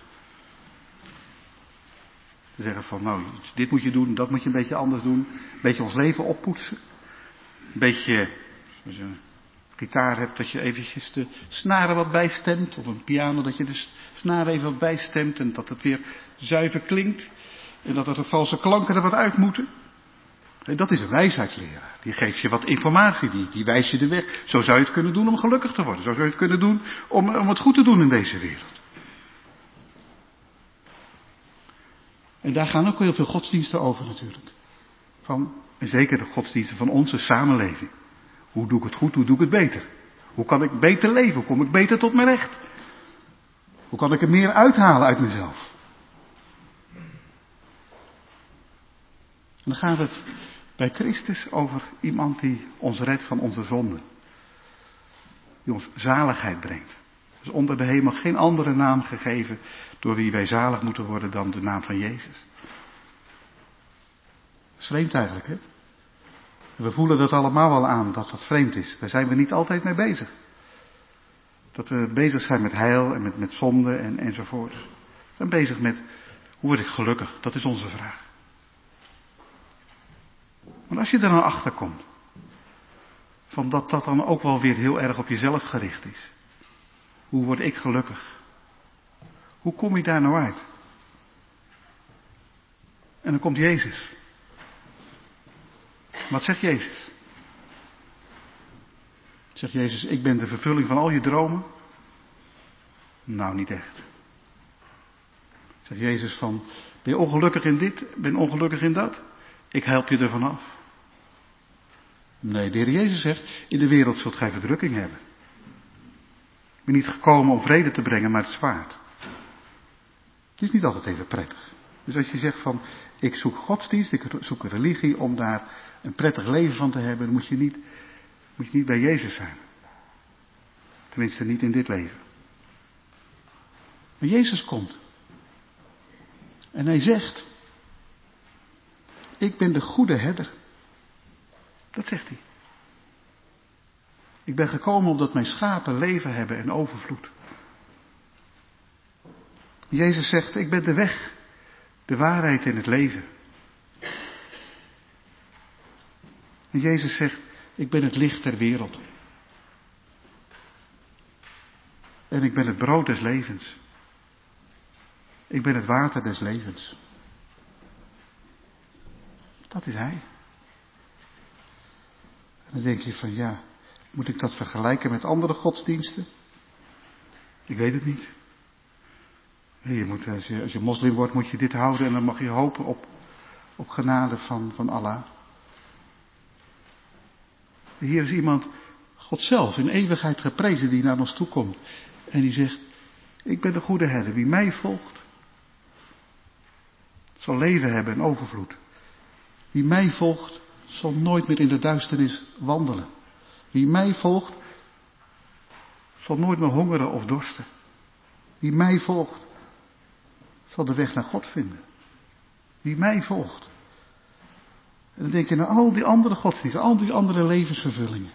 Zeggen van, nou, dit moet je doen, dat moet je een beetje anders doen. Een beetje ons leven oppoetsen. Een beetje, als je een gitaar hebt, dat je eventjes de snaren wat bijstemt. Of een piano, dat je de snaren even wat bijstemt. En dat het weer zuiver klinkt. En dat er de valse klanken er wat uit moeten. En dat is een wijsheidsleraar. Die geeft je wat informatie, die wijst je de weg. Zo zou je het kunnen doen om gelukkig te worden. Zo zou je het kunnen doen om het goed te doen in deze wereld. En daar gaan ook heel veel godsdiensten over natuurlijk. En zeker de godsdiensten van onze samenleving. Hoe doe ik het goed, hoe doe ik het beter? Hoe kan ik beter leven, hoe kom ik beter tot mijn recht? Hoe kan ik er meer uithalen uit mezelf? En dan gaat het bij Christus over iemand die ons redt van onze zonden. Die ons zaligheid brengt. Er is onder de hemel geen andere naam gegeven door wie wij zalig moeten worden dan de naam van Jezus. Dat is vreemd eigenlijk, hè? En we voelen dat allemaal wel aan, dat dat vreemd is. Daar zijn we niet altijd mee bezig. Dat we bezig zijn met heil en met zonde enzovoort. We zijn bezig met, hoe word ik gelukkig? Dat is onze vraag. Maar als je er nou achter komt, van dat dan ook wel weer heel erg op jezelf gericht is. Hoe word ik gelukkig? Hoe kom je daar nou uit? En dan komt Jezus. Wat zegt Jezus? Zegt Jezus, ik ben de vervulling van al je dromen? Nou, niet echt. Zegt Jezus van, ben je ongelukkig in dit? Ben je ongelukkig in dat? Ik help je er vanaf. Nee, de Heer Jezus zegt, in de wereld zult gij verdrukking hebben. Ik ben niet gekomen om vrede te brengen, maar het zwaard. Het is niet altijd even prettig. Dus als je zegt van, ik zoek godsdienst, ik zoek een religie om daar een prettig leven van te hebben, dan moet je niet bij Jezus zijn. Tenminste niet in dit leven. Maar Jezus komt. En hij zegt, ik ben de goede herder. Dat zegt hij. Ik ben gekomen omdat mijn schapen leven hebben en overvloed. Jezus zegt, ik ben de weg, de waarheid en het leven. En Jezus zegt, ik ben het licht der wereld. En ik ben het brood des levens. Ik ben het water des levens. Dat is hij. En dan denk je van, ja, moet ik dat vergelijken met andere godsdiensten? Ik weet het niet. Als je moslim wordt, moet je dit houden en dan mag je hopen op genade van Allah. De Heer is iemand, God zelf, in eeuwigheid geprezen, die naar ons toe komt. En die zegt, ik ben de goede herder. Wie mij volgt, zal leven hebben en overvloed. Wie mij volgt, zal nooit meer in de duisternis wandelen. Wie mij volgt, zal nooit meer hongeren of dorsten. Wie mij volgt, zal de weg naar God vinden. Wie mij volgt. En dan denk je naar al die andere godsdiensten, al die andere levensvervullingen.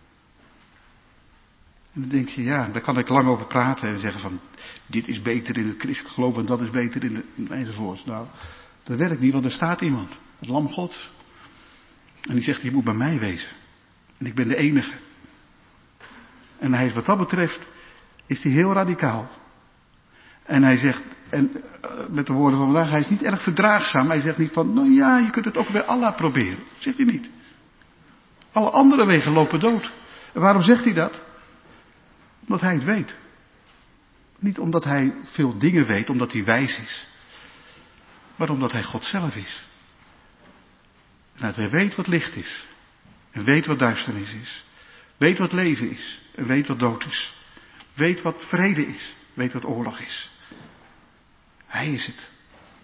En dan denk je, ja, daar kan ik lang over praten en zeggen van, dit is beter in het christelijk geloof en dat is beter in de enzovoort. Nou, dat werkt niet, want er staat iemand, het lam Gods. En die zegt, je moet bij mij wezen. En ik ben de enige. En hij is wat dat betreft, is hij heel radicaal. En hij zegt, en met de woorden van vandaag, hij is niet erg verdraagzaam. Hij zegt niet van, nou ja, je kunt het ook bij Allah proberen. Dat zegt hij niet. Alle andere wegen lopen dood. En waarom zegt hij dat? Omdat hij het weet. Niet omdat hij veel dingen weet, omdat hij wijs is. Maar omdat hij God zelf is. En dat hij weet wat licht is. En weet wat duisternis is. Weet wat leven is. En weet wat dood is. Weet wat vrede is. Weet wat oorlog is. Hij is het.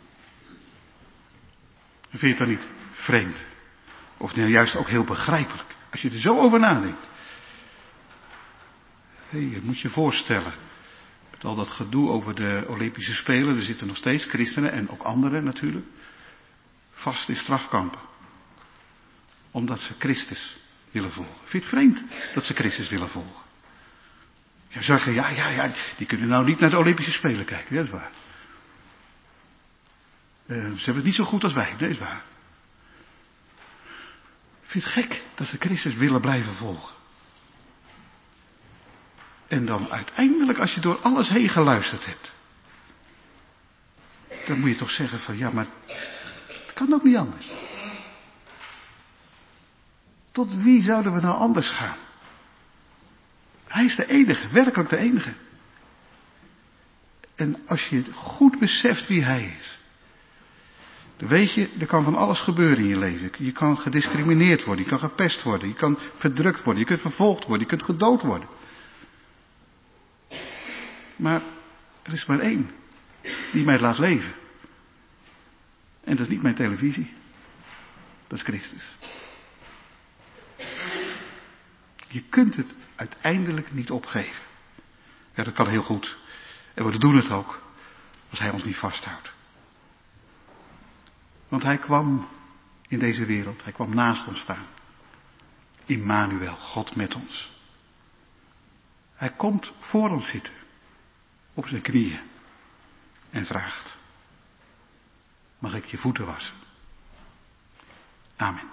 En vind je het dan niet vreemd? Of nou juist ook heel begrijpelijk. Als je er zo over nadenkt. Je moet je voorstellen. Met al dat gedoe over de Olympische Spelen. Er zitten nog steeds christenen en ook anderen natuurlijk. Vast in strafkampen. Omdat ze Christus willen volgen. Vind je het vreemd dat ze Christus willen volgen? Je zou zeggen, ja, die kunnen nou niet naar de Olympische Spelen kijken. Dat is waar. Ze hebben het niet zo goed als wij. Dat is waar. Vind je het gek dat ze Christus willen blijven volgen? En dan uiteindelijk, als je door alles heen geluisterd hebt. Dan moet je toch zeggen van, ja, maar het kan ook niet anders. Tot wie zouden we nou anders gaan? Hij is de enige, werkelijk de enige. En als je goed beseft wie hij is. Dan weet je, er kan van alles gebeuren in je leven. Je kan gediscrimineerd worden, je kan gepest worden, je kan verdrukt worden, je kunt vervolgd worden, je kunt gedood worden. Maar er is maar één die mij laat leven. En dat is niet mijn televisie. Dat is Christus. Je kunt het uiteindelijk niet opgeven. Ja, dat kan heel goed. En we doen het ook. Als hij ons niet vasthoudt. Want hij kwam in deze wereld. Hij kwam naast ons staan. Immanuel, God met ons. Hij komt voor ons zitten. Op zijn knieën. En vraagt. Mag ik je voeten wassen? Amen.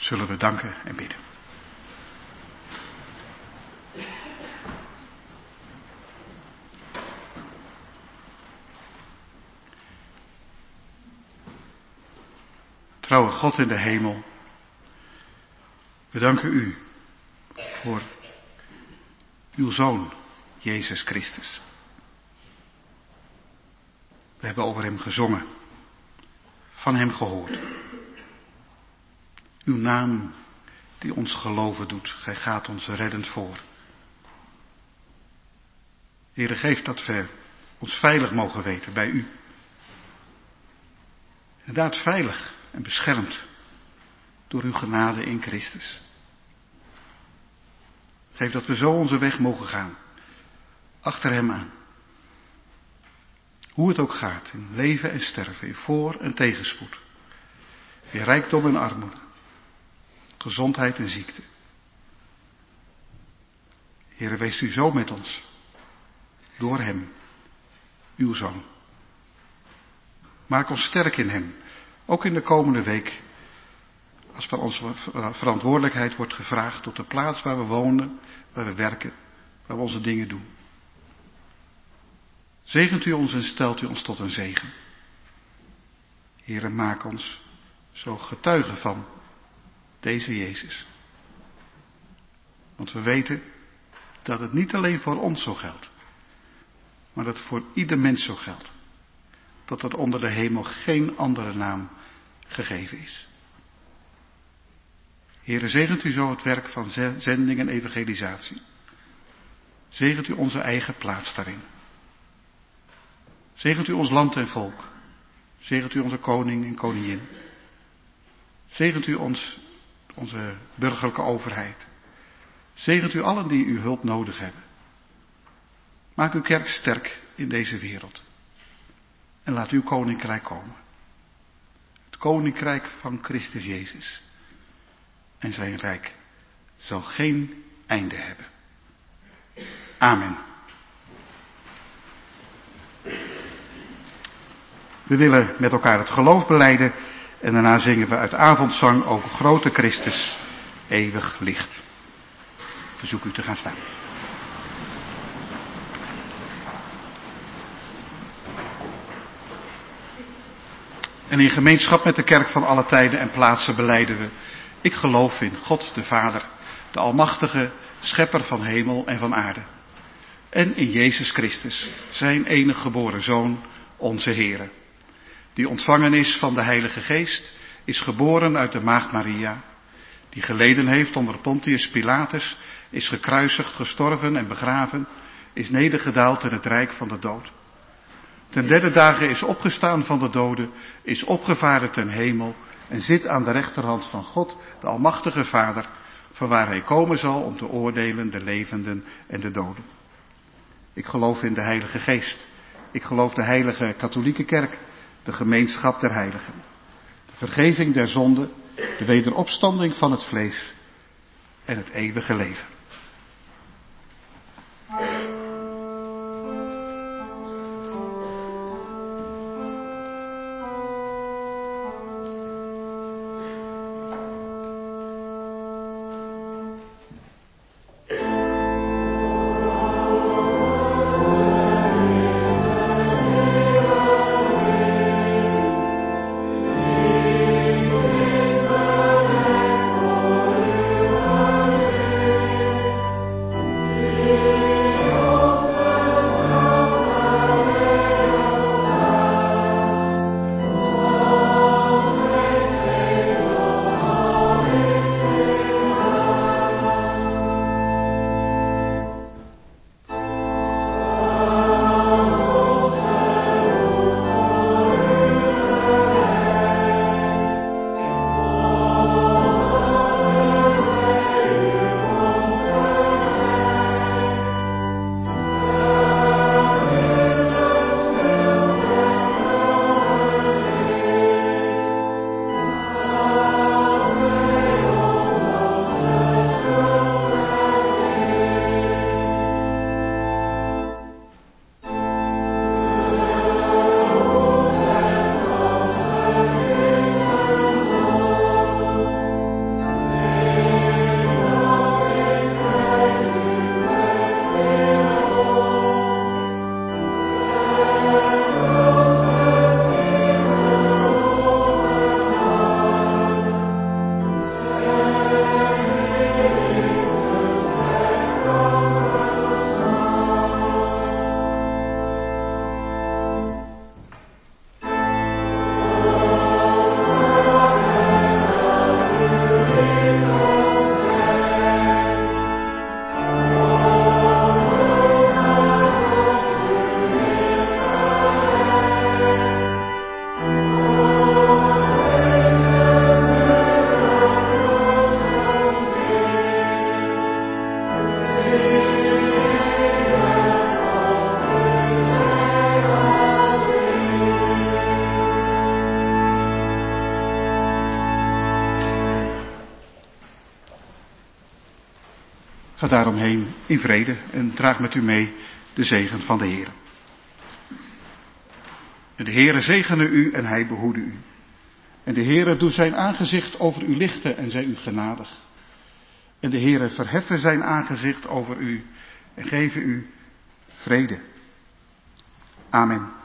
zullen we danken en bidden. Trouwe God in de hemel, we danken u voor uw Zoon, Jezus Christus. We hebben over hem gezongen, van hem gehoord. Uw naam die ons geloven doet, gij gaat ons reddend voor. Heere, geef dat we ons veilig mogen weten bij u. Inderdaad veilig en beschermd door uw genade in Christus. Geef dat we zo onze weg mogen gaan, achter hem aan. Hoe het ook gaat, in leven en sterven, in voor- en tegenspoed. In rijkdom en armoede, gezondheid en ziekte. Heere, wees u zo met ons, door hem, uw Zoon. Maak ons sterk in hem, ook in de komende week, als van onze verantwoordelijkheid wordt gevraagd tot de plaats waar we wonen, waar we werken, waar we onze dingen doen. Zegent u ons en stelt u ons tot een zegen. Heere, maak ons zo getuigen van deze Jezus. Want we weten dat het niet alleen voor ons zo geldt, maar dat het voor ieder mens zo geldt. Dat er onder de hemel geen andere naam gegeven is. Heere, zegent u zo het werk van zending en evangelisatie. Zegent u onze eigen plaats daarin. Zegent u ons land en volk. Zegent u onze koning en koningin. Zegent u onze burgerlijke overheid. Zegent u allen die uw hulp nodig hebben. Maak uw kerk sterk in deze wereld. En laat uw koninkrijk komen. Het koninkrijk van Christus Jezus. En zijn rijk zal geen einde hebben. Amen. We willen met elkaar het geloof belijden en daarna zingen we uit avondzang over grote Christus, eeuwig licht. Ik verzoek u te gaan staan. En in gemeenschap met de kerk van alle tijden en plaatsen belijden we: ik geloof in God de Vader, de Almachtige, Schepper van hemel en van aarde. En in Jezus Christus, zijn enige geboren Zoon, onze Heere. Die ontvangen is van de Heilige Geest, is geboren uit de maagd Maria. Die geleden heeft onder Pontius Pilatus, is gekruisigd, gestorven en begraven, is nedergedaald in het rijk van de dood. Ten derde dagen is opgestaan van de doden, is opgevaren ten hemel en zit aan de rechterhand van God, de Almachtige Vader, vanwaar hij komen zal om te oordelen de levenden en de doden. Ik geloof in de Heilige Geest. Ik geloof de heilige katholieke kerk, de gemeenschap der heiligen, de vergeving der zonden, de wederopstanding van het vlees en het eeuwige leven. Ga daaromheen in vrede en draag met u mee de zegen van de Heer. En de Heere zegene u en hij behoede u. En de Heere doe zijn aangezicht over u lichten en zij u genadig. En de Heere verheffen zijn aangezicht over u en geven u vrede. Amen.